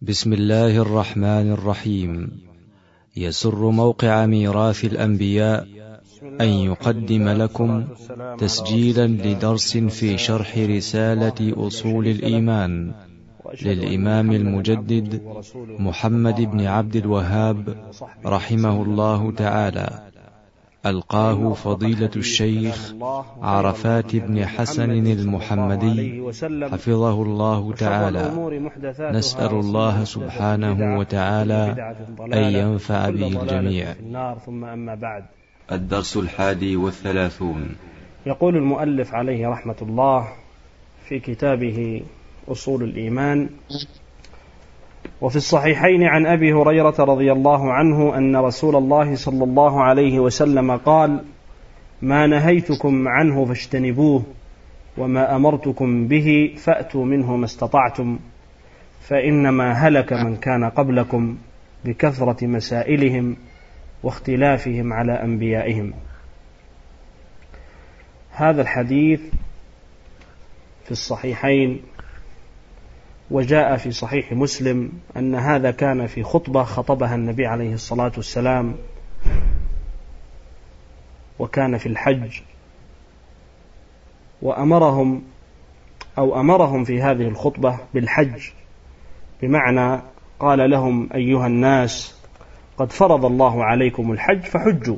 بسم الله الرحمن الرحيم. يسر موقع ميراث الأنبياء أن يقدم لكم تسجيلا لدرس في شرح رسالة أصول الإيمان للإمام المجدد محمد بن عبد الوهاب رحمه الله تعالى، ألقاه فضيلة الشيخ عرفات بن حسن المحمدي حفظه الله تعالى. نسأل الله سبحانه وتعالى أن ينفع به الجميع. ثم أما بعد، الدرس 31. يقول المؤلف عليه رحمة الله في كتابه أصول الإيمان: وفي الصحيحين عن أبي هريرة رضي الله عنه أن رسول الله صلى الله عليه وسلم قال: ما نهيتكم عنه فاجتنبوه، وما أمرتكم به فأتوا منه ما استطعتم، فإنما هلك من كان قبلكم بكثرة مسائلهم واختلافهم على أنبيائهم. هذا الحديث في الصحيحين، وجاء في صحيح مسلم أن هذا كان في خطبة خطبها النبي عليه الصلاة والسلام، وكان في الحج، وأمرهم في هذه الخطبة بالحج، بمعنى قال لهم: أيها الناس، قد فرض الله عليكم الحج فحجوا.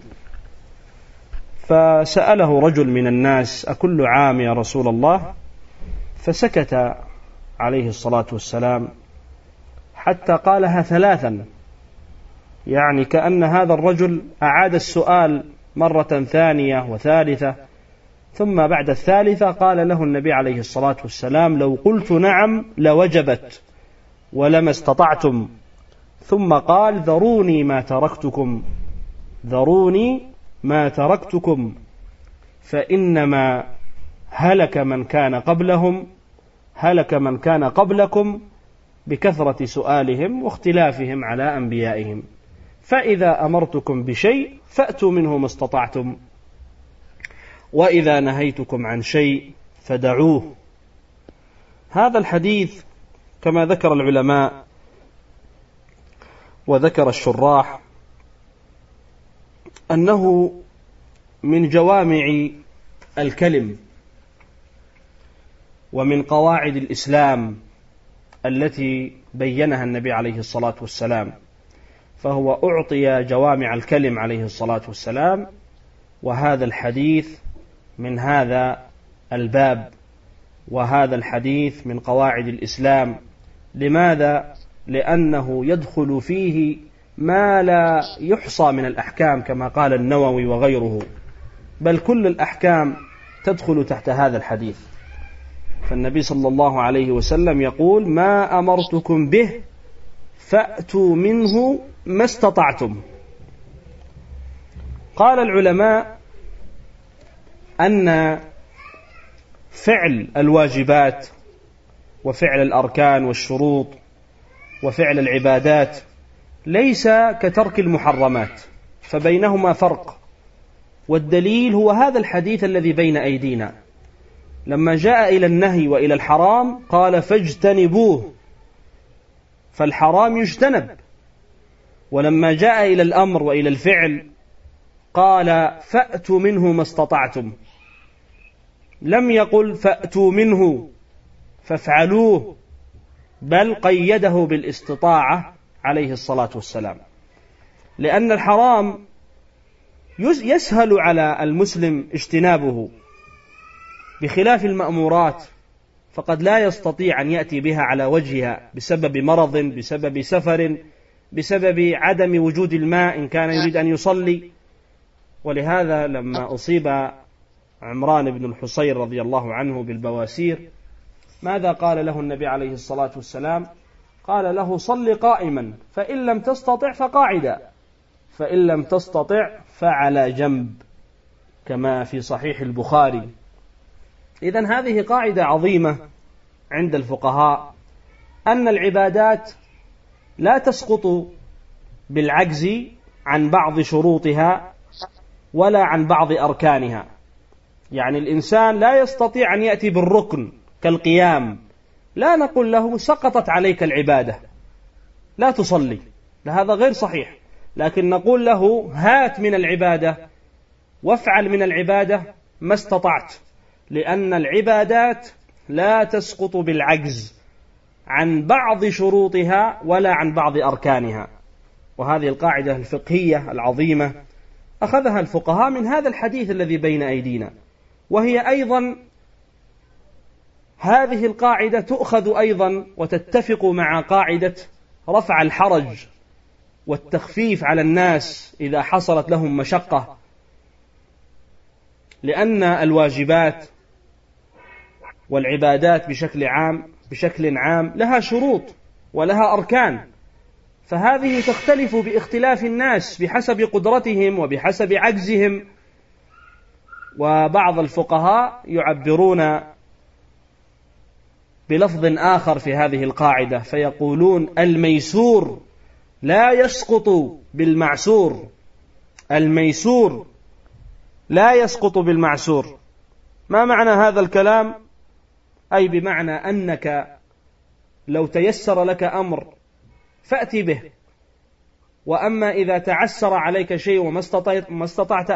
فسأله رجل من الناس: أكل عام يا رسول الله؟ فسكت عليه الصلاة والسلام حتى قالها 3، يعني كأن هذا الرجل أعاد السؤال مرة ثانية وثالثة، ثم بعد الثالثة قال له النبي عليه الصلاة والسلام: لو قلت نعم لوجبت ولما استطعتم. ثم قال: ذروني ما تركتكم فإنما هلك من كان قبلكم بكثرة سؤالهم واختلافهم على أنبيائهم، فإذا أمرتكم بشيء فأتوا منه ما استطعتم، وإذا نهيتكم عن شيء فدعوه. هذا الحديث كما ذكر العلماء وذكر الشراح أنه من جوامع الكلم ومن قواعد الإسلام التي بينها النبي عليه الصلاة والسلام، فهو أعطي جوامع الكلم عليه الصلاة والسلام، وهذا الحديث من هذا الباب، وهذا الحديث من قواعد الإسلام. لماذا؟ لأنه يدخل فيه ما لا يحصى من الأحكام كما قال النووي وغيره، بل كل الأحكام تدخل تحت هذا الحديث. فالنبي صلى الله عليه وسلم يقول: ما أمرتكم به فأتوا منه ما استطعتم. قال العلماء أن فعل الواجبات وفعل الأركان والشروط وفعل العبادات ليس كترك المحرمات، فبينهما فرق، والدليل هو هذا الحديث الذي بين أيدينا. لما جاء إلى النهي وإلى الحرام قال: فاجتنبوه، فالحرام يجتنب. ولما جاء إلى الأمر وإلى الفعل قال: فأتوا منه ما استطعتم، لم يقل فأتوا منه فافعلوه، بل قيده بالاستطاعة عليه الصلاة والسلام، لأن الحرام يسهل على المسلم اجتنابه، بخلاف المأمورات فقد لا يستطيع أن يأتي بها على وجهها بسبب مرض، بسبب سفر، بسبب عدم وجود الماء إن كان يريد أن يصلي. ولهذا لما أصيب عمران بن الحصير رضي الله عنه بالبواسير، ماذا قال له النبي عليه الصلاة والسلام؟ قال له: صل قائما، فإن لم تستطع فقاعدا، فإن لم تستطع فعلى جنب، كما في صحيح البخاري. إذن هذه قاعدة عظيمة عند الفقهاء، أن العبادات لا تسقط بالعجز عن بعض شروطها ولا عن بعض أركانها. يعني الإنسان لا يستطيع أن يأتي بالركن كالقيام، لا نقول له سقطت عليك العبادة، لا تصلي، هذا غير صحيح، لكن نقول له هات من العبادة وافعل من العبادة ما استطعت، لأن العبادات لا تسقط بالعجز عن بعض شروطها ولا عن بعض أركانها. وهذه القاعدة الفقهية العظيمة أخذها الفقهاء من هذا الحديث الذي بين أيدينا، وهي أيضا هذه القاعدة تؤخذ أيضا وتتفق مع قاعدة رفع الحرج والتخفيف على الناس إذا حصلت لهم مشقة، لأن الواجبات والعبادات بشكل عام لها شروط ولها أركان، فهذه تختلف باختلاف الناس بحسب قدرتهم وبحسب عجزهم. وبعض الفقهاء يعبرون بلفظ آخر في هذه القاعدة فيقولون الميسور لا يسقط بالمعسور، الميسور لا يسقط بالمعسور. ما معنى هذا الكلام؟ أي بمعنى أنك لو تيسر لك أمر فأتي به، وأما إذا تعسر عليك شيء وما استطعت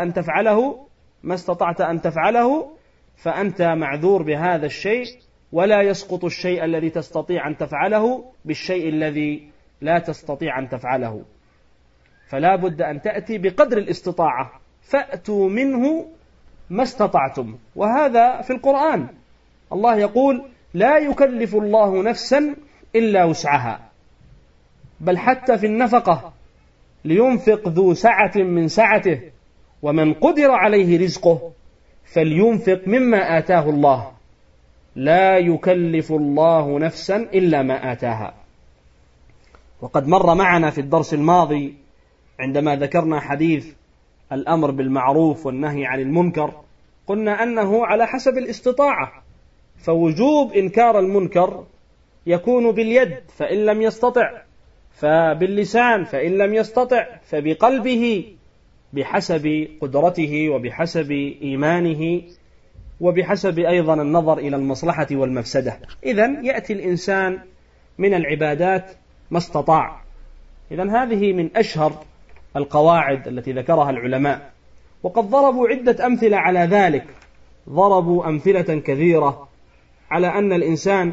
أن تفعله فأنت معذور بهذا الشيء، ولا يسقط الشيء الذي تستطيع أن تفعله بالشيء الذي لا تستطيع أن تفعله. فلا بد أن تأتي بقدر الاستطاعة، فأتوا منه ما استطعتم. وهذا في القرآن الله يقول لا يكلف الله نفسا إلا وسعها، بل حتى في النفقة لينفق ذو سعة من سعته ومن قدر عليه رزقه فلينفق مما آتاه الله، لا يكلف الله نفسا إلا ما آتاها. وقد مر معنا في الدرس الماضي عندما ذكرنا حديث الأمر بالمعروف والنهي عن المنكر، قلنا أنه على حسب الاستطاعة، فوجوب إنكار المنكر يكون باليد فإن لم يستطع، فباللسان فإن لم يستطع، فبقلبه بحسب قدرته وبحسب إيمانه وبحسب أيضا النظر إلى المصلحة والمفسدة. إذن يأتي الإنسان من العبادات ما استطاع. إذن هذه من أشهر القواعد التي ذكرها العلماء، وقد ضربوا عدة أمثلة على ذلك، ضربوا أمثلة كثيرة على أن الإنسان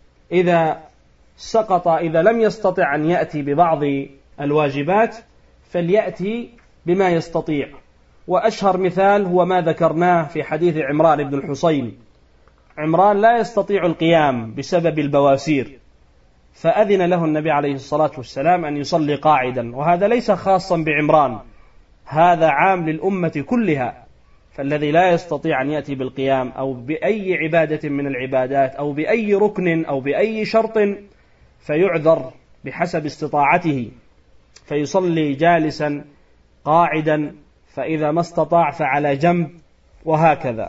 إذا لم يستطع أن يأتي ببعض الواجبات فليأتي بما يستطيع. وأشهر مثال هو ما ذكرناه في حديث عمران بن الحصين. عمران لا يستطيع القيام بسبب البواسير، فأذن له النبي عليه الصلاة والسلام أن يصلي قاعدا، وهذا ليس خاصا بعمران، هذا عام للأمة كلها. فالذي لا يستطيع أن يأتي بالقيام أو بأي عبادة من العبادات أو بأي ركن أو بأي شرط فيعذر بحسب استطاعته، فيصلي جالسا قاعدا، فإذا ما استطاع فعلى جنب، وهكذا.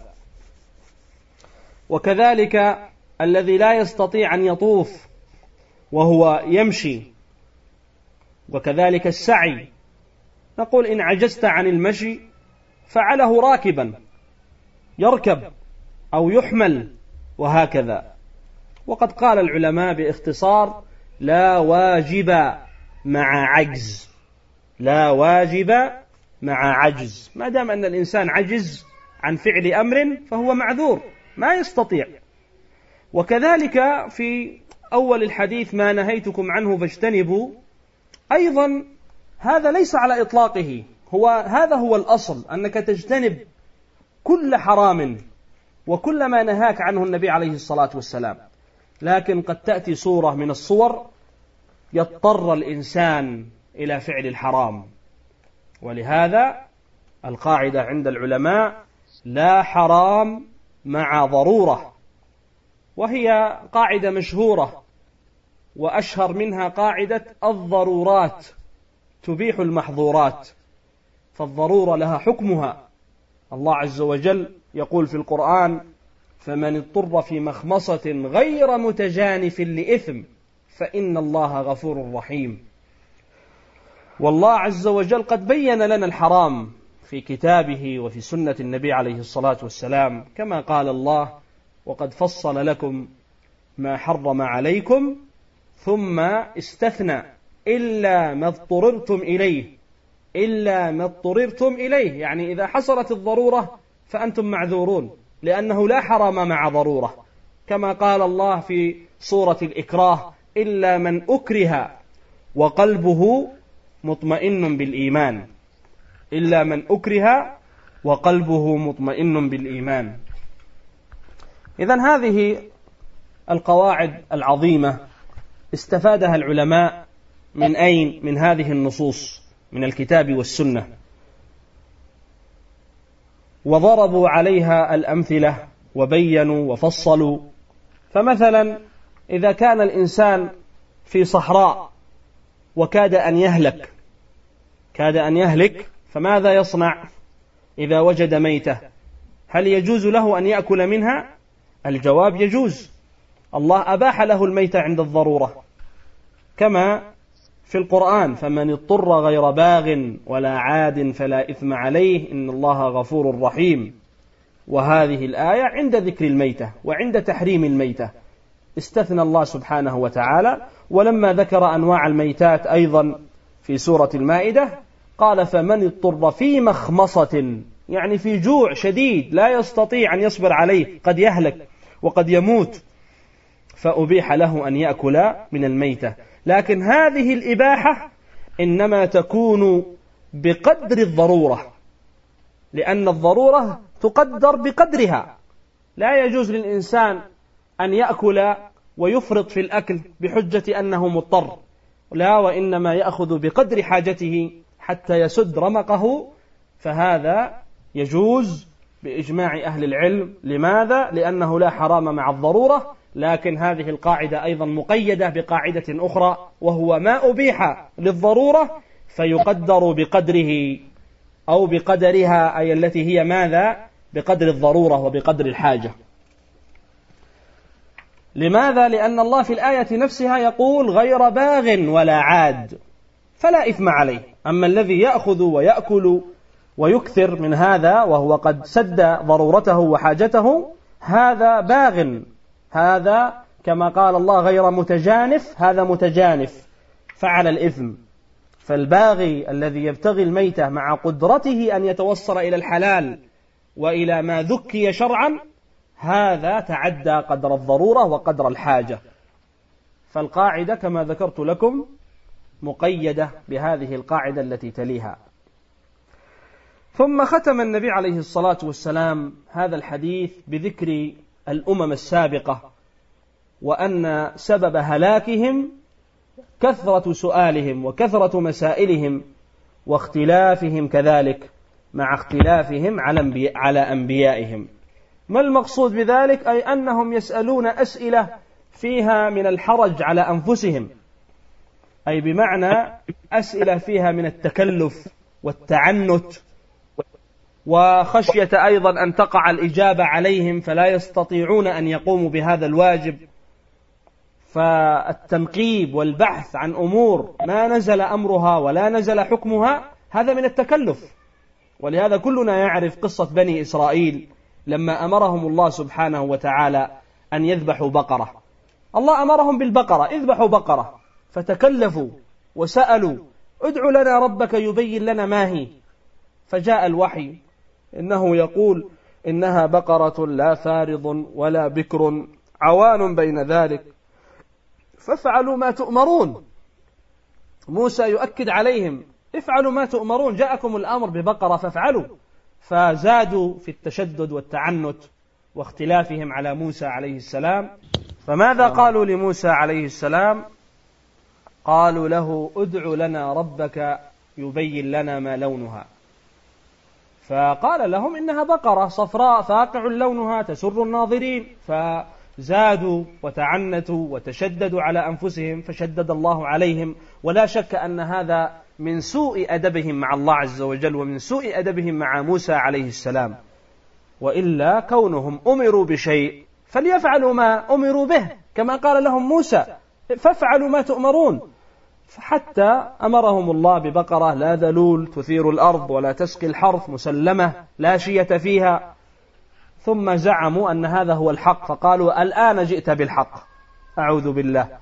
وكذلك الذي لا يستطيع أن يطوف وهو يمشي، وكذلك السعي، نقول إن عجزت عن المشي فعله راكبا، يركب أو يحمل، وهكذا. وقد قال العلماء باختصار لا واجب مع عجز، لا واجب مع عجز. ما دام أن الإنسان عجز عن فعل أمر فهو معذور ما يستطيع. وكذلك في أول الحديث ما نهيتكم عنه فاجتنبوا، أيضا هذا ليس على إطلاقه، هذا هو الأصل، أنك تجتنب كل حرام وكل ما نهاك عنه النبي عليه الصلاة والسلام. لكن قد تأتي صورة من الصور يضطر الإنسان إلى فعل الحرام، ولهذا القاعدة عند العلماء لا حرام مع ضرورة، وهي قاعدة مشهورة، وأشهر منها قاعدة الضرورات تبيح المحظورات، فالضرورة لها حكمها. الله عز وجل يقول في القرآن فمن اضطر في مخمصة غير متجانف لإثم فإن الله غفور رحيم. والله عز وجل قد بين لنا الحرام في كتابه وفي سنة النبي عليه الصلاة والسلام، كما قال الله وقد فصل لكم ما حرم عليكم، ثم استثنى إلا ما اضطررتم إليه، إلا ما اضطررتم إليه، يعني إذا حصلت الضرورة فأنتم معذورون، لأنه لا حرام مع ضرورة، كما قال الله في سورة الإكراه: إلا من أكره وقلبه مطمئن بالإيمان، إلا من أكره وقلبه مطمئن بالإيمان. إذن هذه القواعد العظيمة استفادها العلماء من أين؟ من هذه النصوص من الكتاب والسنة، وضربوا عليها الأمثلة وبينوا وفصلوا. فمثلا إذا كان الإنسان في صحراء وكاد أن يهلك، فماذا يصنع إذا وجد ميتة؟ هل يجوز له أن يأكل منها؟ الجواب يجوز، الله أباح له الميتة عند الضرورة، كما في القرآن: فمن اضطر غير باغ ولا عاد فلا إثم عليه إن الله غفور رحيم. وهذه الآية عند ذكر الميتة وعند تحريم الميتة استثنى الله سبحانه وتعالى. ولما ذكر أنواع الميتات أيضا في سورة المائدة قال: فمن اضطر في مخمصة، يعني في جوع شديد لا يستطيع أن يصبر عليه، قد يهلك وقد يموت، فأبيح له أن يأكل من الميتة. لكن هذه الإباحة إنما تكون بقدر الضرورة، لأن الضرورة تقدر بقدرها. لا يجوز للإنسان أن يأكل ويفرط في الأكل بحجة أنه مضطر، لا، وإنما يأخذ بقدر حاجته حتى يسد رمقه، فهذا يجوز بإجماع أهل العلم. لماذا؟ لأنه لا حرام مع الضرورة. لكن هذه القاعدة أيضا مقيدة بقاعدة أخرى، وهو ما أبيح للضرورة فيقدر بقدره أو بقدرها، أي التي هي ماذا؟ بقدر الضرورة وبقدر الحاجة. لماذا؟ لأن الله في الآية نفسها يقول: غير باغ ولا عاد فلا إثم عليه. أما الذي يأخذ ويأكل ويكثر من هذا وهو قد سد ضرورته وحاجته، هذا باغ، هذا كما قال الله: غير متجانف، هذا متجانف فعل الإثم. فالباغي الذي يبتغي الميتة مع قدرته أن يتوصل إلى الحلال وإلى ما ذكي شرعا، هذا تعدى قدر الضرورة وقدر الحاجة. فالقاعدة كما ذكرت لكم مقيدة بهذه القاعدة التي تليها. ثم ختم النبي عليه الصلاة والسلام هذا الحديث بذكر الأمم السابقة، وأن سبب هلاكهم كثرة سؤالهم وكثرة مسائلهم واختلافهم كذلك مع اختلافهم على أنبيائهم. ما المقصود بذلك؟ أي أنهم يسألون أسئلة فيها من الحرج على أنفسهم، أي بمعنى أسئلة فيها من التكلف والتعنت، وخشية أيضا أن تقع الإجابة عليهم فلا يستطيعون أن يقوموا بهذا الواجب. فالتنقيب والبحث عن أمور ما نزل أمرها ولا نزل حكمها هذا من التكلف. ولهذا كلنا يعرف قصة بني إسرائيل لما أمرهم الله سبحانه وتعالى أن يذبحوا بقرة. الله أمرهم بالبقرة، اذبحوا بقرة، فتكلفوا وسألوا: ادعوا لنا ربك يبين لنا ما هي. فجاء الوحي إنه يقول: إنها بقرة لا فارض ولا بكر عوان بين ذلك فافعلوا ما تؤمرون. موسى يؤكد عليهم: افعلوا ما تؤمرون، جاءكم الأمر ببقرة فافعلوا. فزادوا في التشدد والتعنت واختلافهم على موسى عليه السلام. فماذا قالوا لموسى عليه السلام؟ قالوا له: ادع لنا ربك يبين لنا ما لونها. فقال لهم: إنها بقرة صفراء فاقع لونها تسر الناظرين. فزادوا وتعنتوا وتشددوا على أنفسهم فشدد الله عليهم. ولا شك أن هذا من سوء أدبهم مع الله عز وجل ومن سوء أدبهم مع موسى عليه السلام. وإلا كونهم أمروا بشيء فليفعلوا ما أمروا به، كما قال لهم موسى: فافعلوا ما تؤمرون. حتى أمرهم الله ببقرة لا ذلول تثير الأرض ولا تسقي الحرث مسلمة لا شية فيها. ثم زعموا أن هذا هو الحق، فقالوا: الآن جئت بالحق. أعوذ بالله.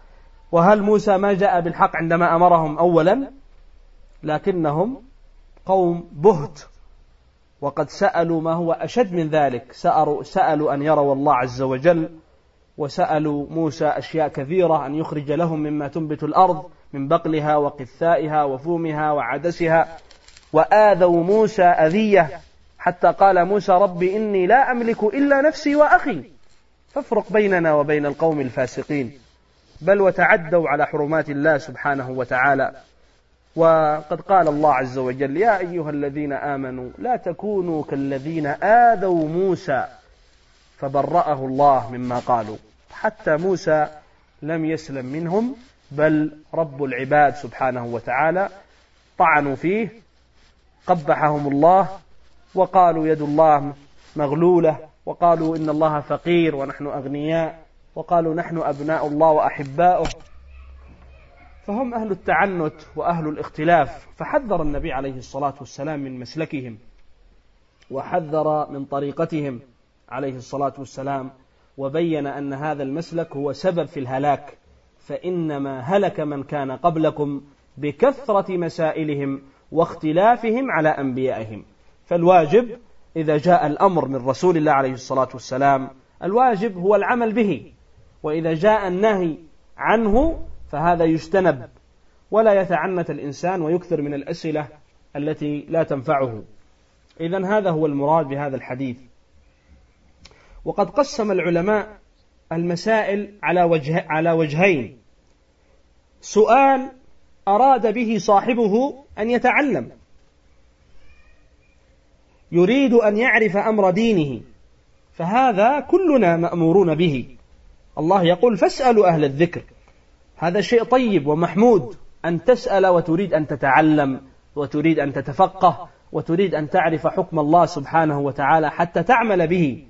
وهل موسى ما جاء بالحق عندما أمرهم أولا؟ لكنهم قوم بهت، وقد سألوا ما هو أشد من ذلك، سألوا أن يروا الله عز وجل، وسألوا موسى أشياء كثيرة، أن يخرج لهم مما تنبت الأرض من بقلها وقثائها وفومها وعدسها، وآذوا موسى أذية حتى قال موسى ربي إني لا أملك إلا نفسي وأخي فافرق بيننا وبين القوم الفاسقين، بل وتعدوا على حرمات الله سبحانه وتعالى. وقد قال الله عز وجل يا أيها الذين آمنوا لا تكونوا كالذين آذوا موسى فبرأه الله مما قالوا. حتى موسى لم يسلم منهم، بل رب العباد سبحانه وتعالى طعنوا فيه، قبحهم الله، وقالوا يد الله مغلولة، وقالوا إن الله فقير ونحن أغنياء، وقالوا نحن أبناء الله وأحباؤه. فهم أهل التعنت وأهل الاختلاف، فحذر النبي عليه الصلاة والسلام من مسلكهم، وحذر من طريقتهم عليه الصلاة والسلام، وبين أن هذا المسلك هو سبب في الهلاك، فإنما هلك من كان قبلكم بكثرة مسائلهم واختلافهم على أنبيائهم. فالواجب إذا جاء الأمر من رسول الله عليه الصلاة والسلام الواجب هو العمل به، وإذا جاء النهي عنه فهذا يجتنب، ولا يتعنت الإنسان ويكثر من الأسئلة التي لا تنفعه. إذن هذا هو المراد بهذا الحديث. وقد قسم العلماء المسائل على وجهين: سؤال أراد به صاحبه أن يتعلم، يريد أن يعرف أمر دينه، فهذا كلنا مأمورون به. الله يقول فاسألوا أهل الذكر، هذا شيء طيب ومحمود أن تسأل وتريد أن تتعلم وتريد أن تتفقه وتريد أن تعرف حكم الله سبحانه وتعالى حتى تعمل به.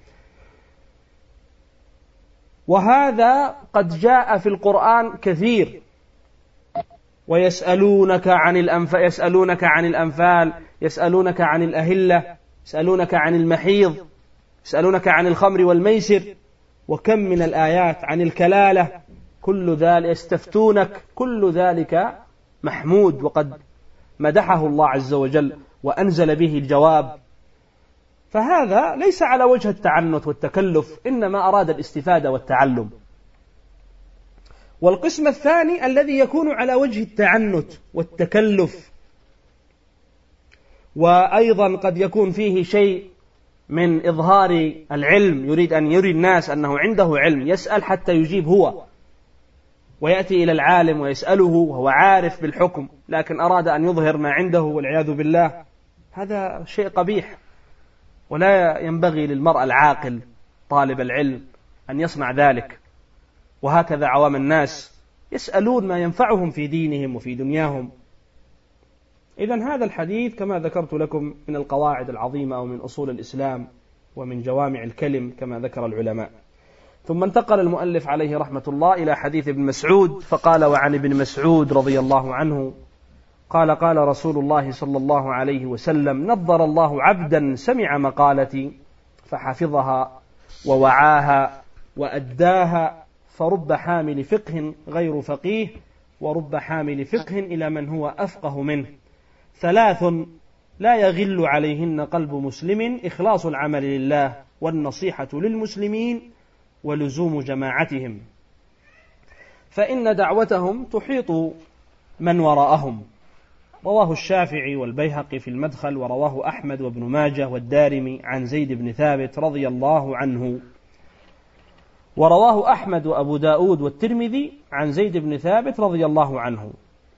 وهذا قد جاء في القرآن كثير: ويسألونك عن الأنفال، يسألونك عن الأهلة، يسألونك عن المحيض، يسألونك عن الخمر والميسر، وكم من الآيات عن الكلالة، كل ذلك يستفتونك، كل ذلك محمود وقد مدحه الله عز وجل وأنزل به الجواب. فهذا ليس على وجه التعنت والتكلف، إنما أراد الاستفادة والتعلم. والقسم الثاني الذي يكون على وجه التعنت والتكلف، وأيضا قد يكون فيه شيء من إظهار العلم، يريد أن يري الناس أنه عنده علم، يسأل حتى يجيب هو، ويأتي إلى العالم ويسأله وهو عارف بالحكم، لكن أراد أن يظهر ما عنده والعياذ بالله. هذا شيء قبيح، ولا ينبغي للمرء العاقل طالب العلم أن يصنع ذلك. وهكذا عوام الناس يسألون ما ينفعهم في دينهم وفي دنياهم. إذن هذا الحديث كما ذكرت لكم من القواعد العظيمة أو من أصول الإسلام ومن جوامع الكلم كما ذكر العلماء. ثم انتقل المؤلف عليه رحمة الله إلى حديث ابن مسعود، فقال: وعن ابن مسعود رضي الله عنه قال: قال رسول الله صلى الله عليه وسلم: نضر الله عبدا سمع مقالتي فحفظها ووعاها وأداها، فرب حامل فقه غير فقيه، ورب حامل فقه إلى من هو أفقه منه، 3 لا يغل عليهن قلب مسلم: إخلاص العمل لله، والنصيحة للمسلمين، ولزوم جماعتهم، فإن دعوتهم تحيط من وراءهم. رواه الشافعي والبيهقي في المدخل، ورواه أحمد وابن ماجه والدارمي عن زيد بن ثابت رضي الله عنه. ورواه أحمد وأبو داود والترمذي عن زيد بن ثابت رضي الله عنه.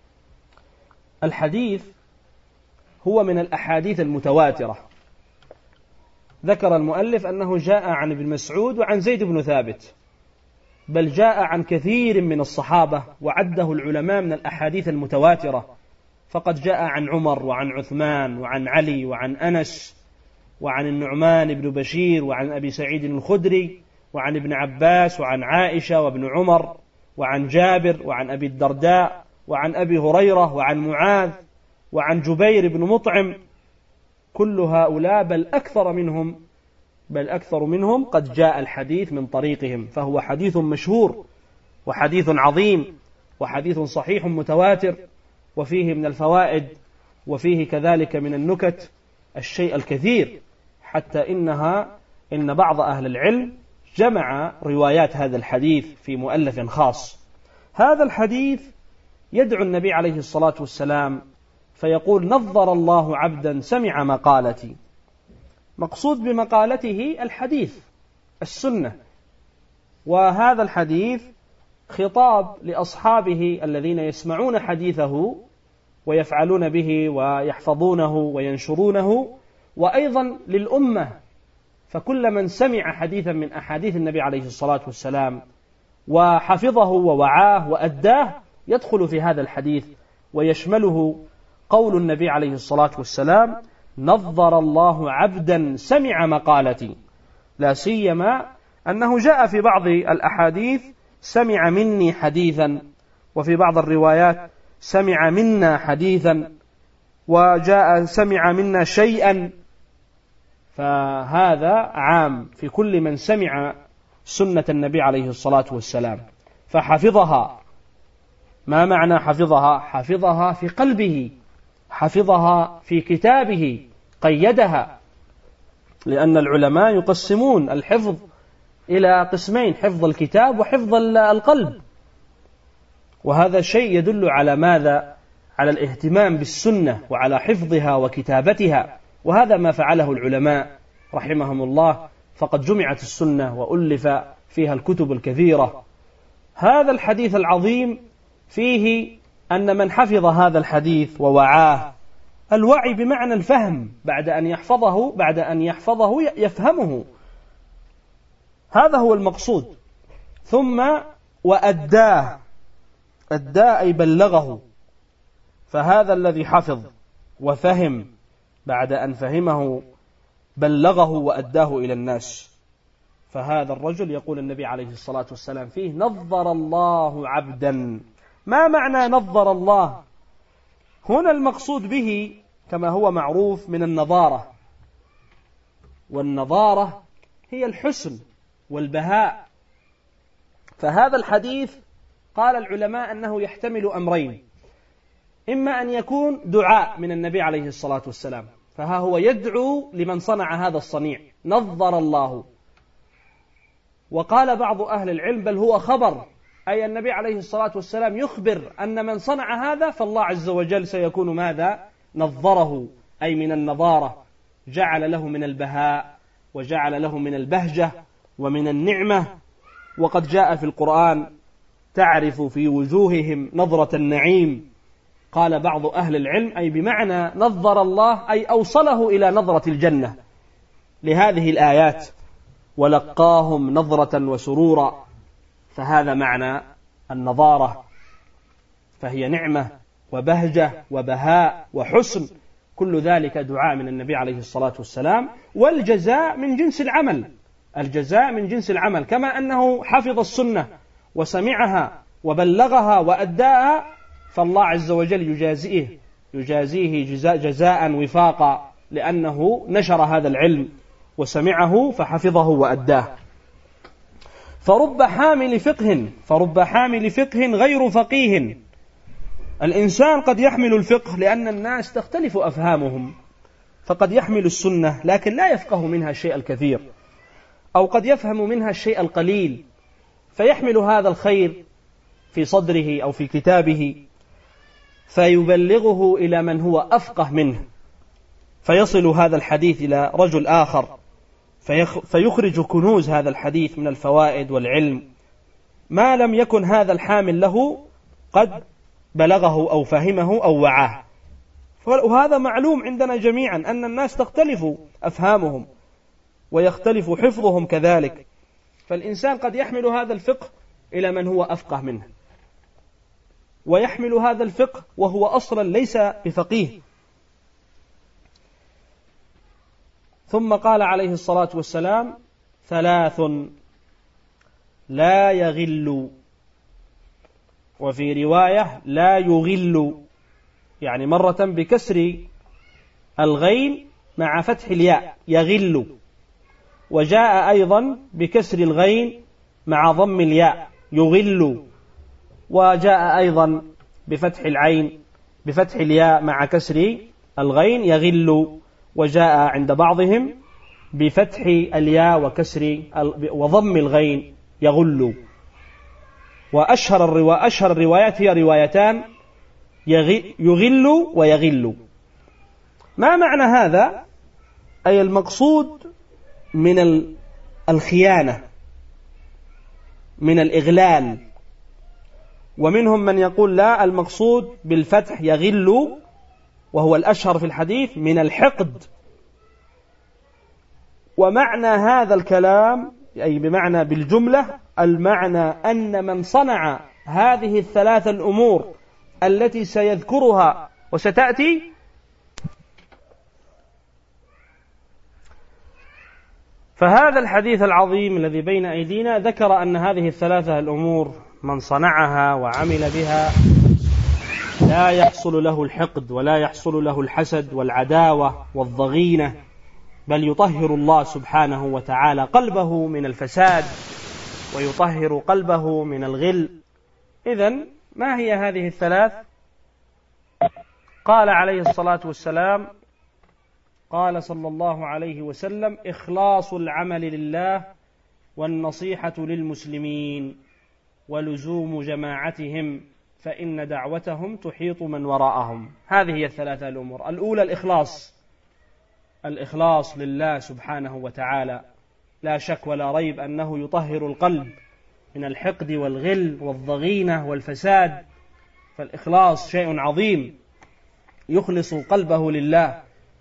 الحديث هو من الأحاديث المتواترة. ذكر المؤلف أنه جاء عن ابن مسعود وعن زيد بن ثابت، بل جاء عن كثير من الصحابة، وعده العلماء من الأحاديث المتواترة، فقد جاء عن عمر وعن عثمان وعن علي وعن أنس وعن النعمان بن بشير وعن أبي سعيد الخدري وعن ابن عباس وعن عائشة وابن عمر وعن جابر وعن أبي الدرداء وعن أبي هريرة وعن معاذ وعن جبير بن مطعم. كل هؤلاء بل أكثر منهم قد جاء الحديث من طريقهم، فهو حديث مشهور وحديث عظيم، وحديث صحيح متواتر، وفيه من الفوائد وفيه كذلك من النكت الشيء الكثير، حتى إن بعض أهل العلم جمع روايات هذا الحديث في مؤلف خاص. هذا الحديث يدعو النبي عليه الصلاة والسلام فيقول: نظر الله عبدا سمع مقالتي. مقصود بمقالته الحديث، السنة، وهذا الحديث خطاب لأصحابه الذين يسمعون حديثه ويفعلون به ويحفظونه وينشرونه، وأيضا للأمة، فكل من سمع حديثا من أحاديث النبي عليه الصلاة والسلام وحفظه ووعاه وأداه يدخل في هذا الحديث، ويشمله قول النبي عليه الصلاة والسلام: نظر الله عبدا سمع مقالتي. لا سيما أنه جاء في بعض الأحاديث: سمع مني حديثا، وفي بعض الروايات: سمع منا حديثا، وجاء سمع منا شيئا. فهذا عام في كل من سمع سنة النبي عليه الصلاة والسلام فحفظها. ما معنى حفظها؟ حفظها في قلبه، حفظها في كتابه، قيدها، لأن العلماء يقسمون الحفظ إلى قسمين: حفظ الكتاب وحفظ القلب. وهذا شيء يدل على ماذا؟ على الاهتمام بالسنة وعلى حفظها وكتابتها، وهذا ما فعله العلماء رحمهم الله، فقد جمعت السنة وألف فيها الكتب الكثيرة. هذا الحديث العظيم فيه أن من حفظ هذا الحديث ووعاه، الوعي بمعنى الفهم، بعد أن يحفظه يفهمه، هذا هو المقصود. ثم وأداه، أداه أي بلغه، فهذا الذي حفظ وفهم بعد أن فهمه بلغه وأداه إلى الناس، فهذا الرجل يقول النبي عليه الصلاة والسلام فيه: نظر الله عبدا. ما معنى نظر الله؟ هنا المقصود به كما هو معروف من النظارة، والنظارة هي الحسن والبهاء. فهذا الحديث قال العلماء أنه يحتمل أمرين: إما أن يكون دعاء من النبي عليه الصلاة والسلام، فها هو يدعو لمن صنع هذا الصنيع، نظر الله. وقال بعض أهل العلم بل هو خبر، أي النبي عليه الصلاة والسلام يخبر أن من صنع هذا فالله عز وجل سيكون ماذا؟ نظره، أي من النظارة، جعل له من البهاء وجعل له من البهجة ومن النعمة. وقد جاء في القرآن: تعرف في وجوههم نظرة النعيم. قال بعض أهل العلم أي بمعنى نظر الله أي أوصله إلى نظرة الجنة لهذه الآيات: ولقاهم نظرة وسرورا. فهذا معنى النظارة، فهي نعمة وبهجة وبهاء وحسن، كل ذلك دعاء من النبي عليه الصلاة والسلام. والجزاء من جنس العمل، الجزاء من جنس العمل، كما أنه حفظ السنة وسمعها وبلغها وأداها، فالله عز وجل يجازيه جزاء وفاقا، لأنه نشر هذا العلم وسمعه فحفظه وأداه. فرب حامل فقه غير فقيه. الإنسان قد يحمل الفقه لأن الناس تختلف أفهامهم، فقد يحمل السنة لكن لا يفقه منها الشيء الكثير، أو قد يفهم منها الشيء القليل، فيحمل هذا الخير في صدره أو في كتابه فيبلغه إلى من هو أفقه منه، فيصل هذا الحديث إلى رجل آخر فيخرج كنوز هذا الحديث من الفوائد والعلم ما لم يكن هذا الحامل له قد بلغه أو فهمه أو وعاه. وهذا معلوم عندنا جميعا أن الناس تختلف أفهامهم ويختلف حفظهم كذلك، فالإنسان قد يحمل هذا الفقه إلى من هو أفقه منه، ويحمل هذا الفقه وهو أصلا ليس بفقيه. ثم قال عليه الصلاة والسلام: 3 لا يغل، وفي رواية لا يغل، يعني مرة بكسر الغين مع فتح الياء يغل، وجاء أيضا بكسر الغين مع ضم الياء يغل، وجاء أيضا بفتح العين بفتح الياء مع كسر الغين يغل، وجاء عند بعضهم بفتح الياء وكسر وضم الغين يغل. وأشهر الروايات هي روايتان يغل ويغل. ما معنى هذا؟ أي المقصود من الخيانة، من الإغلال. ومنهم من يقول لا، المقصود بالفتح يغل، وهو الأشهر في الحديث، من الحقد. ومعنى هذا الكلام أي بمعنى بالجملة، المعنى أن من صنع هذه الثلاث الأمور التي سيذكرها وستأتي فهذا الحديث العظيم الذي بين أيدينا ذكر أن هذه الثلاثة الأمور من صنعها وعمل بها لا يحصل له الحقد ولا يحصل له الحسد والعداوة والضغينة، بل يطهر الله سبحانه وتعالى قلبه من الفساد ويطهر قلبه من الغل. إذن ما هي هذه الثلاث؟ قال عليه الصلاة والسلام، قال صلى الله عليه وسلم: إخلاص العمل لله، والنصيحة للمسلمين، ولزوم جماعتهم، فإن دعوتهم تحيط من وراءهم. هذه هي الثلاثة الأمور. الأولى الإخلاص لله سبحانه وتعالى، لا شك ولا ريب أنه يطهر القلب من الحقد والغل والضغينة والفساد. فالإخلاص شيء عظيم، يخلص قلبه لله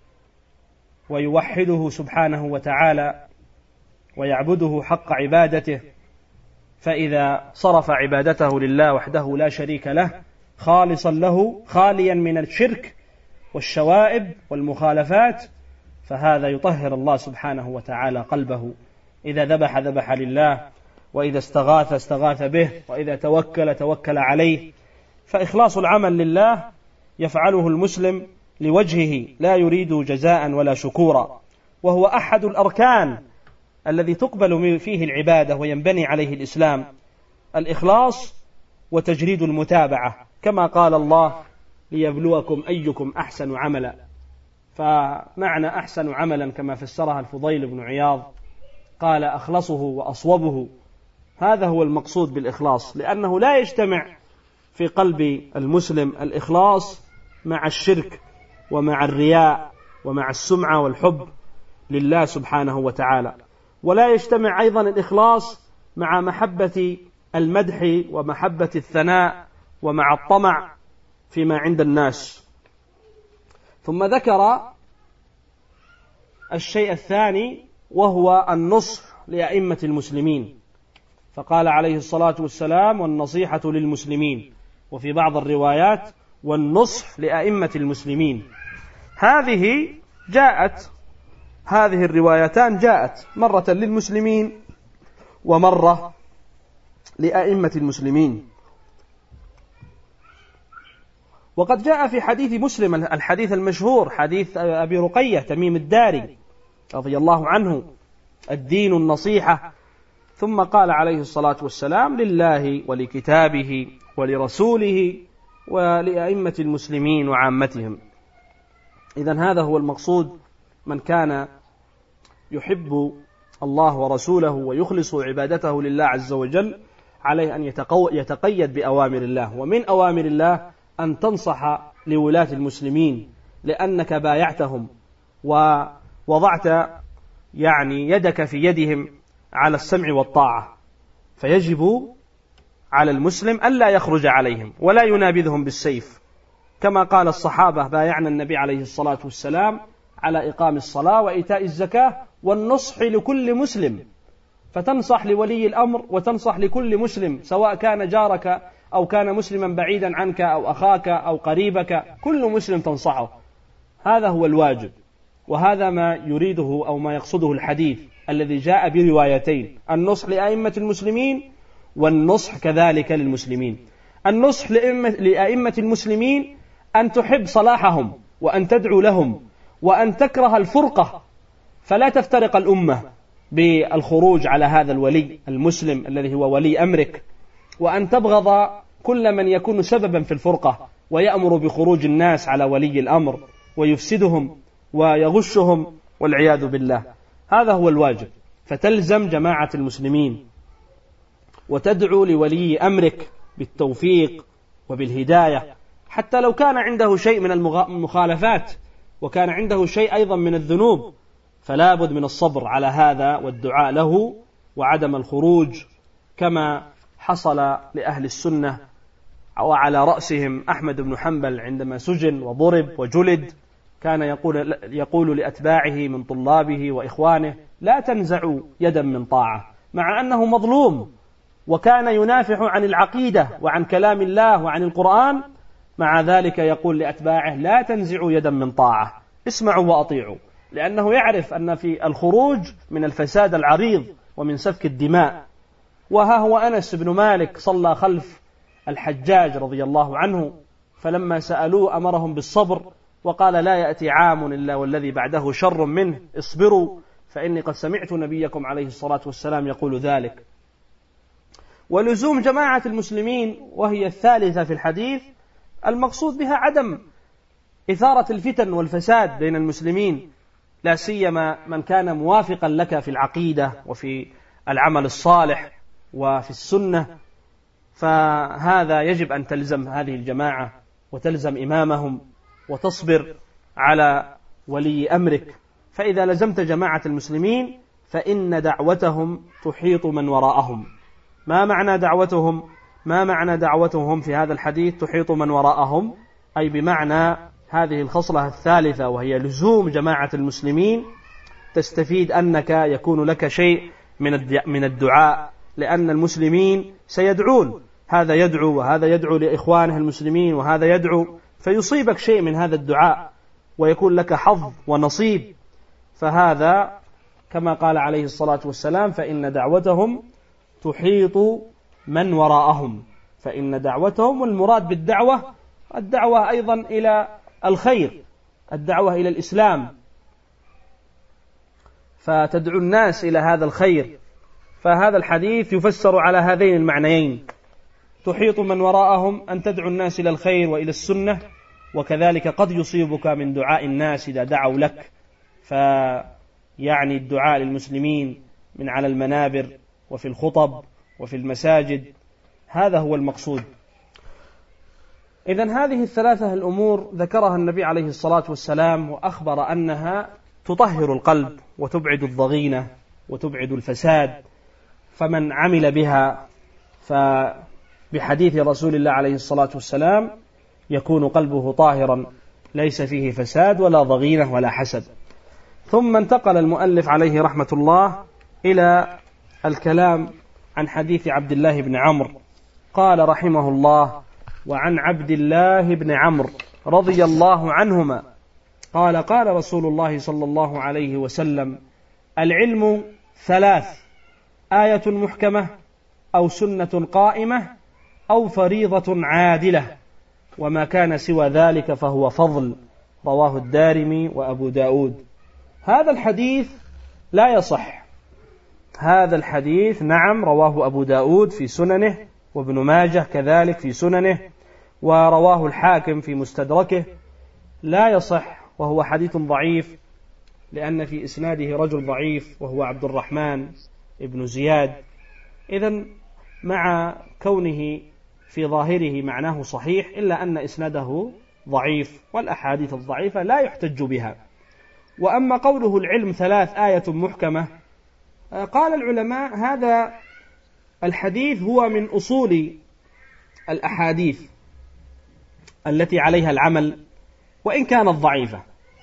ويوحده سبحانه وتعالى ويعبده حق عبادته. فإذا صرف عبادته لله وحده لا شريك له خالصا له، خاليا من الشرك والشوائب والمخالفات، فهذا يطهر الله سبحانه وتعالى قلبه. إذا ذبح لله، وإذا استغاث به، وإذا توكل عليه. فإخلاص العمل لله يفعله المسلم لوجهه، لا يريد جزاء ولا شكورا، وهو أحد الأركان الذي تقبل فيه العبادة وينبني عليه الإسلام، الإخلاص وتجريد المتابعة، كما قال الله: ليبلوكم أيكم أحسن عملا. فمعنى أحسن عملا كما فسرها الفضيل بن عياض قال: أخلصه وأصوبه. هذا هو المقصود بالإخلاص، لأنه لا يجتمع في قلب المسلم الإخلاص مع الشرك ومع الرياء ومع السمعة والحب لله سبحانه وتعالى، ولا يجتمع أيضا الإخلاص مع محبة المدح ومحبة الثناء ومع الطمع فيما عند الناس. ثم ذكر الشيء الثاني، وهو النصح لأئمة المسلمين، فقال عليه الصلاة والسلام: والنصيحة للمسلمين، وفي بعض الروايات: والنصح لأئمة المسلمين. هذه الروايتان جاءت مرة للمسلمين ومرة لأئمة المسلمين. وقد جاء في حديث مسلم الحديث المشهور، حديث أبي رقية تميم الداري رضي الله عنه: الدين النصيحة. ثم قال عليه الصلاة والسلام: لله ولكتابه ولرسوله ولأئمة المسلمين وعامتهم. إذن هذا هو المقصود. من كان يحب الله ورسوله ويخلص عبادته لله عز وجل عليه أن يتقيد بأوامر الله. ومن أوامر الله أن تنصح لولاة المسلمين، لأنك بايعتهم ووضعت يدك في يدهم على السمع والطاعة، فيجب على المسلم ألا يخرج عليهم ولا ينابذهم بالسيف، كما قال الصحابة: بايعنا النبي عليه الصلاة والسلام على إقام الصلاة وإيتاء الزكاة والنصح لكل مسلم. فتنصح لولي الأمر وتنصح لكل مسلم، سواء كان جارك أو كان مسلما بعيدا عنك أو أخاك أو قريبك، كل مسلم تنصحه. هذا هو الواجب، وهذا ما يريده أو ما يقصده الحديث الذي جاء بروايتين: النصح لأئمة المسلمين والنصح كذلك للمسلمين. النصح لأئمة المسلمين أن تحب صلاحهم وأن تدعو لهم وأن تكره الفرقة، فلا تفترق الأمة بالخروج على هذا الولي المسلم الذي هو ولي أمرك، وأن تبغض كل من يكون سببا في الفرقة ويأمر بخروج الناس على ولي الأمر ويفسدهم ويغشهم والعياذ بالله. هذا هو الواجب. فتلزم جماعة المسلمين وتدعو لولي أمرك بالتوفيق وبالهداية، حتى لو كان عنده شيء من المخالفات وكان عنده شيء أيضا من الذنوب، فلا بد من الصبر على هذا والدعاء له وعدم الخروج، كما حصل لأهل السنة وعلى رأسهم أحمد بن حنبل عندما سجن وضرب وجلد، كان يقول لأتباعه من طلابه وإخوانه: لا تنزعوا يدا من طاعة، مع أنه مظلوم وكان ينافح عن العقيدة وعن كلام الله وعن القرآن، مع ذلك يقول لأتباعه: لا تنزعوا يدا من طاعة، اسمعوا وأطيعوا، لأنه يعرف أن في الخروج من الفساد العريض ومن سفك الدماء. وها هو أنس بن مالك صلى خلف الحجاج رضي الله عنه، فلما سألوه أمرهم بالصبر وقال: لا يأتي عام إلا والذي بعده شر منه، اصبروا فإني قد سمعت نبيكم عليه الصلاة والسلام يقول ذلك. ولزوم جماعة المسلمين وهي الثالثة في الحديث، المقصود بها عدم إثارة الفتن والفساد بين المسلمين، لا سيما من كان موافقا لك في العقيدة وفي العمل الصالح وفي السنة، فهذا يجب أن تلزم هذه الجماعة وتلزم إمامهم وتصبر على ولي أمرك. فإذا لزمت جماعة المسلمين فإن دعوتهم تحيط من وراءهم. ما معنى دعوتهم في هذا الحديث تحيط من وراءهم؟ أي بمعنى هذه الخصلة الثالثة وهي لزوم جماعة المسلمين، تستفيد أنك يكون لك شيء من الدعاء، لأن المسلمين سيدعون، هذا يدعو وهذا يدعو لإخوانه المسلمين وهذا يدعو، فيصيبك شيء من هذا الدعاء ويكون لك حظ ونصيب. فهذا كما قال عليه الصلاة والسلام: فإن دعوتهم تحيط من وراءهم. فإن دعوتهم، والمراد بالدعوة الدعوة أيضا إلى الخير، الدعوة إلى الإسلام، فتدعو الناس إلى هذا الخير. فهذا الحديث يفسر على هذين المعنيين: تحيط من وراءهم، أن تدعو الناس إلى الخير وإلى السنة، وكذلك قد يصيبك من دعاء الناس إذا دعوا لك، فيعني الدعاء للمسلمين من على المنابر وفي الخطب وفي المساجد، هذا هو المقصود. إذن هذه الثلاثة الأمور ذكرها النبي عليه الصلاة والسلام، وأخبر أنها تطهر القلب وتبعد الضغينة وتبعد الفساد، فمن عمل بها فبحديث رسول الله عليه الصلاة والسلام يكون قلبه طاهرا ليس فيه فساد ولا ضغينة ولا حسد. ثم انتقل المؤلف عليه رحمة الله إلى الكلام عن حديث عبد الله بن عمرو، قال رحمه الله: وعن عبد الله بن عمرو رضي الله عنهما قال: قال رسول الله صلى الله عليه وسلم: العلم ثلاث: آية محكمة، أو سنة قائمة، أو فريضة عادلة، وما كان سوى ذلك فهو فضل. رواه الدارمي وأبو داود. هذا الحديث لا يصح. هذا الحديث نعم رواه أبو داود في سننه، وابن ماجه كذلك في سننه، ورواه الحاكم في مستدركه، لا يصح، وهو حديث ضعيف، لأن في إسناده رجل ضعيف وهو عبد الرحمن ابن زياد. إذن مع كونه في ظاهره معناه صحيح، إلا أن إسناده ضعيف، والأحاديث الضعيفة لا يحتج بها. وأما قوله العلم ثلاث: آية محكمة، قال العلماء هذا الحديث هو من أصول الأحاديث التي عليها العمل وإن كانت ضعيفة،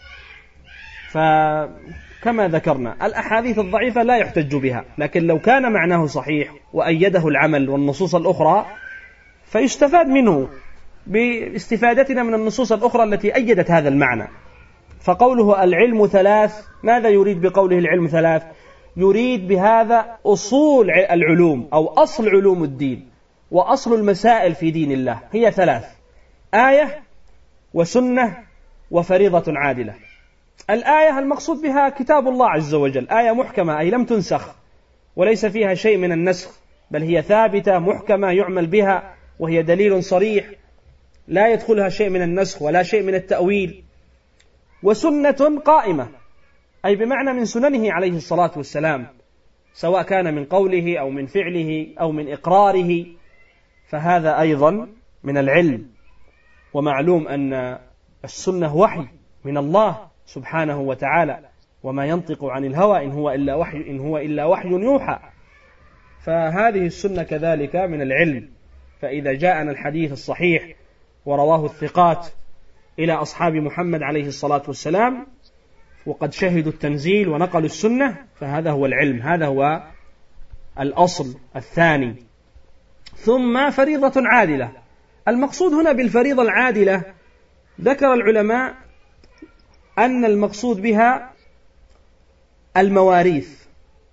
فكما ذكرنا الأحاديث الضعيفة لا يحتج بها، لكن لو كان معناه صحيح وأيده العمل والنصوص الأخرى فيستفاد منه باستفادتنا من النصوص الأخرى التي أيدت هذا المعنى. فقوله العلم ثلاث، ماذا يريد بقوله العلم ثلاث؟ يريد بهذا أصول العلوم أو أصل علوم الدين وأصل المسائل في دين الله، هي ثلاث: آية وسنة وفريضة عادلة. الآية المقصود بها كتاب الله عز وجل، آية محكمة أي لم تنسخ وليس فيها شيء من النسخ، بل هي ثابتة محكمة يعمل بها وهي دليل صريح لا يدخلها شيء من النسخ ولا شيء من التأويل، وسنة قائمة، أي بمعنى من سننه عليه الصلاة والسلام، سواء كان من قوله أو من فعله أو من إقراره، فهذا أيضا من العلم. ومعلوم أن السنة وحي من الله سبحانه وتعالى، وما ينطق عن الهوى إن هو إلا وحي يوحى، فهذه السنة كذلك من العلم. فإذا جاءنا الحديث الصحيح ورواه الثقات إلى أصحاب محمد عليه الصلاة والسلام وقد شهدوا التنزيل ونقلوا السنة، فهذا هو العلم، هذا هو الأصل الثاني. ثم فريضة عادلة. المقصود هنا بالفريضة العادلة ذكر العلماء أن المقصود بها المواريث،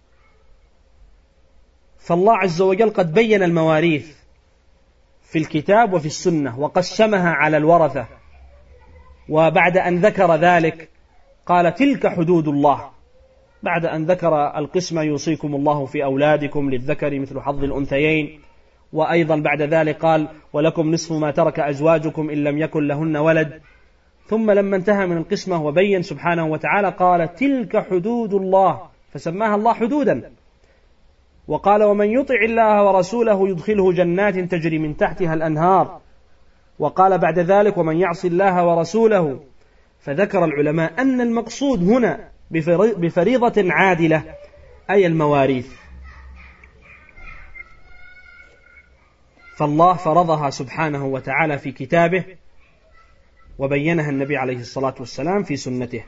فالله عز وجل قد بين المواريث في الكتاب وفي السنة وقسمها على الورثة، وبعد أن ذكر ذلك قال تلك حدود الله، بعد أن ذكر القسمة يوصيكم الله في أولادكم للذكر مثل حظ الأنثيين، وأيضا بعد ذلك قال ولكم نصف ما ترك أزواجكم إن لم يكن لهن ولد. ثم لما انتهى من القسمة وبين سبحانه وتعالى قال تلك حدود الله، فسماها الله حدودا، وقال ومن يطع الله ورسوله يدخله جنات تجري من تحتها الأنهار، وقال بعد ذلك ومن يعص الله ورسوله. فذكر العلماء أن المقصود هنا بفريضة عادلة أي المواريث، فالله فرضها سبحانه وتعالى في كتابه وبينها النبي عليه الصلاة والسلام في سنته.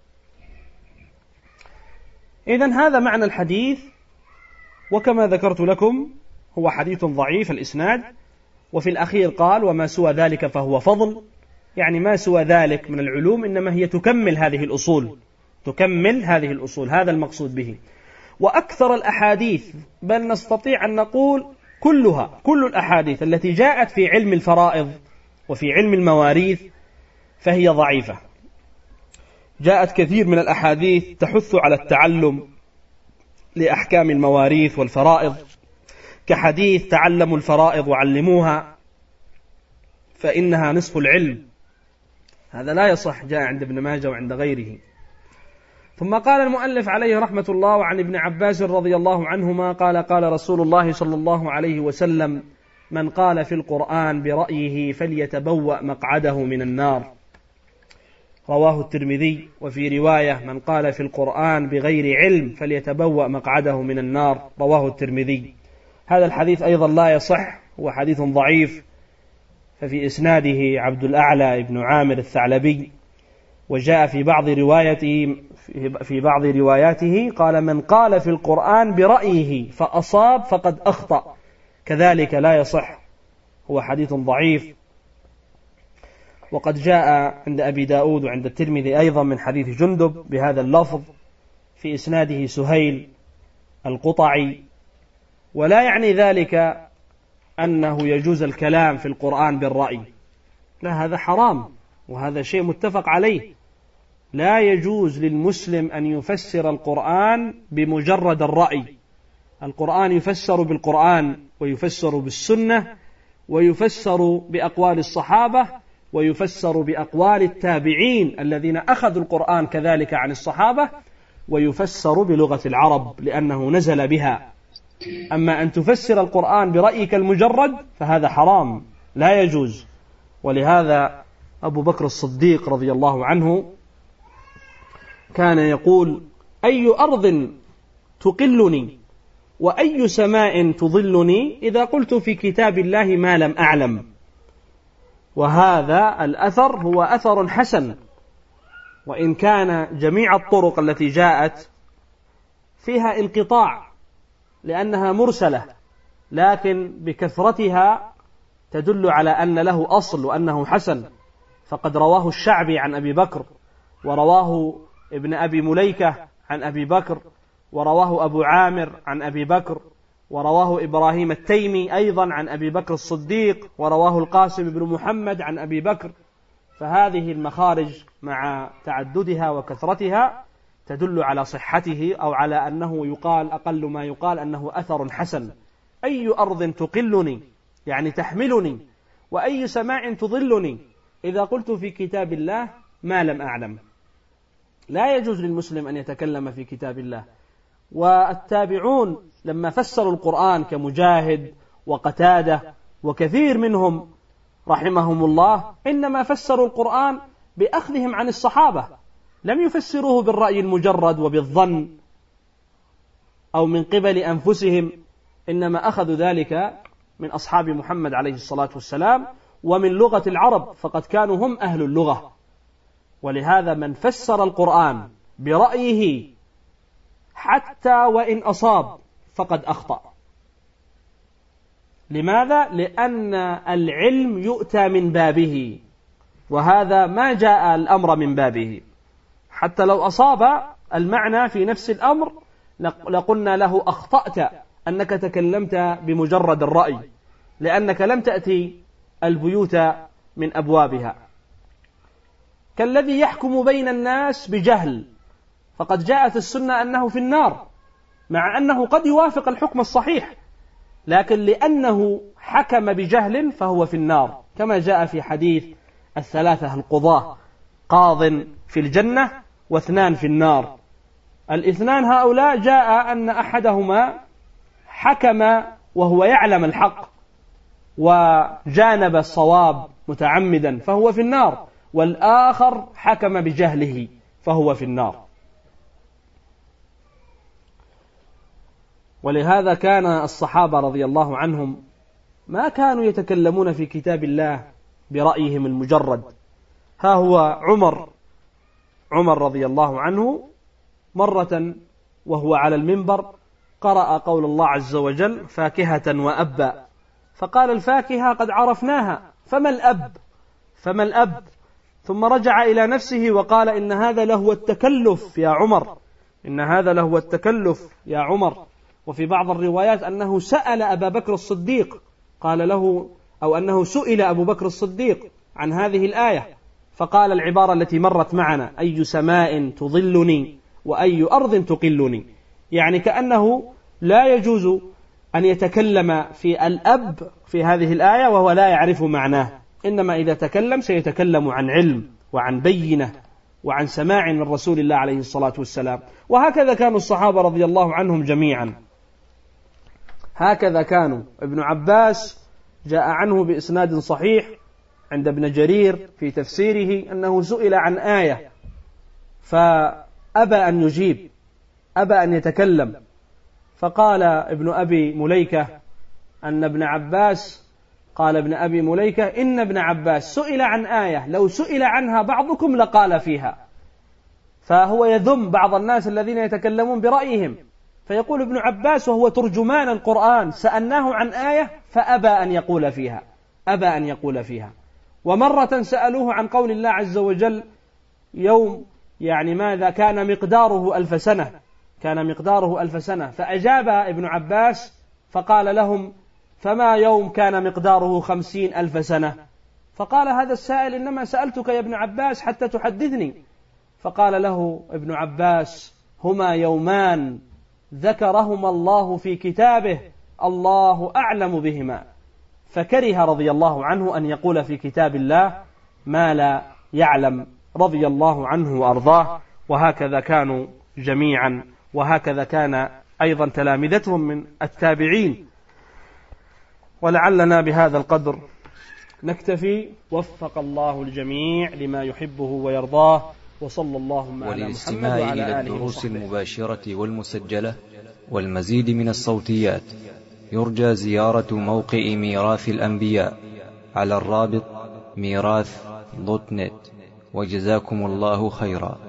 إذن هذا معنى الحديث، وكما ذكرت لكم هو حديث ضعيف الإسناد. وفي الأخير قال وما سوى ذلك فهو فضل، يعني ما سوى ذلك من العلوم إنما هي تكمل هذه الأصول، هذا المقصود به. وأكثر الأحاديث، بل نستطيع أن نقول كل الأحاديث التي جاءت في علم الفرائض وفي علم المواريث فهي ضعيفة. جاءت كثير من الأحاديث تحث على التعلم لأحكام المواريث والفرائض، كحديث تعلموا الفرائض وعلموها فإنها نصف العلم، هذا لا يصح، جاء عند ابن ماجه وعند غيره. ثم قال المؤلف عليه رحمة الله عن ابن عباس رضي الله عنهما قال قال رسول الله صلى الله عليه وسلم من قال في القرآن برأيه فليتبوأ مقعده من النار، رواه الترمذي. وفي رواية من قال في القرآن بغير علم فليتبوأ مقعده من النار، رواه الترمذي. هذا الحديث أيضا لا يصح، هو حديث ضعيف، ففي إسناده عبد الأعلى ابن عامر الثعلبي، وجاء في بعض رواياته قال من قال في القرآن برأيه فأصاب فقد أخطأ، كذلك لا يصح، هو حديث ضعيف. وقد جاء عند أبي داود وعند الترمذي أيضا من حديث جندب بهذا اللفظ، في إسناده سهيل القطعي، ولا يعني ذلك أنه يجوز الكلام في القرآن بالرأي، لا، هذا حرام، وهذا شيء متفق عليه. لا يجوز للمسلم أن يفسر القرآن بمجرد الرأي. القرآن يفسر بالقرآن، ويفسر بالسنة، ويفسر بأقوال الصحابة، ويفسر بأقوال التابعين الذين أخذوا القرآن كذلك عن الصحابة، ويفسر بلغة العرب لأنه نزل بها. أما أن تفسر القرآن برأيك المجرد فهذا حرام، لا يجوز. ولهذا أبو بكر الصديق رضي الله عنه كان يقول أي أرض تقلني وأي سماء تظلني إذا قلت في كتاب الله ما لم أعلم. وهذا الأثر هو أثر حسن، وإن كان جميع الطرق التي جاءت فيها انقطاع لأنها مرسلة، لكن بكثرتها تدل على أن له أصل وأنه حسن. فقد رواه الشعبي عن أبي بكر، ورواه ابن أبي مليكة عن أبي بكر، ورواه أبو عامر عن أبي بكر، ورواه إبراهيم التيمي أيضا عن أبي بكر الصديق، ورواه القاسم بن محمد عن أبي بكر. فهذه المخارج مع تعددها وكثرتها تدل على صحته، أو على أنه يقال أقل ما يقال أنه أثر حسن. أي أرض تقلني يعني تحملني، وأي سماع تضلني إذا قلت في كتاب الله ما لم أعلم. لا يجوز للمسلم أن يتكلم في كتاب الله. والتابعون لما فسروا القرآن كمجاهد وقتادة وكثير منهم رحمهم الله إنما فسروا القرآن بأخذهم عن الصحابة، لم يفسروه بالرأي المجرد وبالظن أو من قبل أنفسهم، إنما أخذوا ذلك من أصحاب محمد عليه الصلاة والسلام ومن لغة العرب، فقد كانوا هم أهل اللغة. ولهذا من فسر القرآن برأيه حتى وإن أصاب فقد أخطأ. لماذا؟ لأن العلم يؤتى من بابه، وهذا ما جاء الأمر من بابه. حتى لو أصاب المعنى في نفس الأمر لقلنا له أخطأت أنك تكلمت بمجرد الرأي، لأنك لم تأتي البيوت من أبوابها. كالذي يحكم بين الناس بجهل، فقد جاءت السنة أنه في النار، مع أنه قد يوافق الحكم الصحيح، لكن لأنه حكم بجهل فهو في النار، كما جاء في حديث الثلاثة القضاة: قاض في الجنة واثنان في النار. الاثنان هؤلاء جاء أن أحدهما حكم وهو يعلم الحق وجانب الصواب متعمدا فهو في النار، والآخر حكم بجهله فهو في النار. ولهذا كان الصحابة رضي الله عنهم ما كانوا يتكلمون في كتاب الله برأيهم المجرد. ها هو عمر رضي الله عنه مرة وهو على المنبر قرأ قول الله عز وجل: فاكهة وأبا، فقال: الفاكهة قد عرفناها، فما الأب؟ ثم رجع إلى نفسه وقال: إن هذا لهو التكلف يا عمر، إن هذا لهو التكلف يا عمر. وفي بعض الروايات أنه سأل أبا بكر الصديق، قال له، أو أنه سئل أبو بكر الصديق عن هذه الآية، فقال العبارة التي مرت معنا: أي سماء تظلني وأي أرض تقلني. يعني كأنه لا يجوز أن يتكلم في الأب في هذه الآية وهو لا يعرف معناه، إنما إذا تكلم سيتكلم عن علم وعن بينة وعن سماع من رسول الله عليه الصلاة والسلام. وهكذا كانوا الصحابة رضي الله عنهم جميعا، هكذا كانوا. ابن عباس جاء عنه بإسناد صحيح عند ابن جرير في تفسيره أنه سئل عن آية فأبى أن يجيب، أبى أن يتكلم، فقال ابن أبي مليكة أن ابن عباس قال ابن أبي مليكة: إن ابن عباس سئل عن آية لو سئل عنها بعضكم لقال فيها. فهو يذم بعض الناس الذين يتكلمون برأيهم، فيقول ابن عباس وهو ترجمان القرآن: سألناه عن آية فأبى أن يقول فيها، أبى أن يقول فيها. ومرة سألوه عن قول الله عز وجل: يوم يعني ماذا كان مقداره 1000 سنة، كان مقداره 1000 سنة، فأجاب ابن عباس فقال لهم: فما يوم كان مقداره 50,000 سنة؟ فقال هذا السائل: إنما سألتك يا ابن عباس حتى تحدثني. فقال له ابن عباس: هما يومان ذكرهما الله في كتابه، الله أعلم بهما. فكره رضي الله عنه أن يقول في كتاب الله ما لا يعلم، رضي الله عنه وأرضاه. وهكذا كانوا جميعا، وهكذا كان أيضا تلامذتهم من التابعين. ولعلنا بهذا القدر نكتفي، وفق الله الجميع لما يحبه ويرضاه، وصلى اللهم على محمد وللاستماع وعلى إلى آله الدروس وصحبه. المباشرة والمسجلة والمزيد من الصوتيات يرجى زيارة موقع ميراث الأنبياء على الرابط ميراث.net. وجزاكم الله خيرا.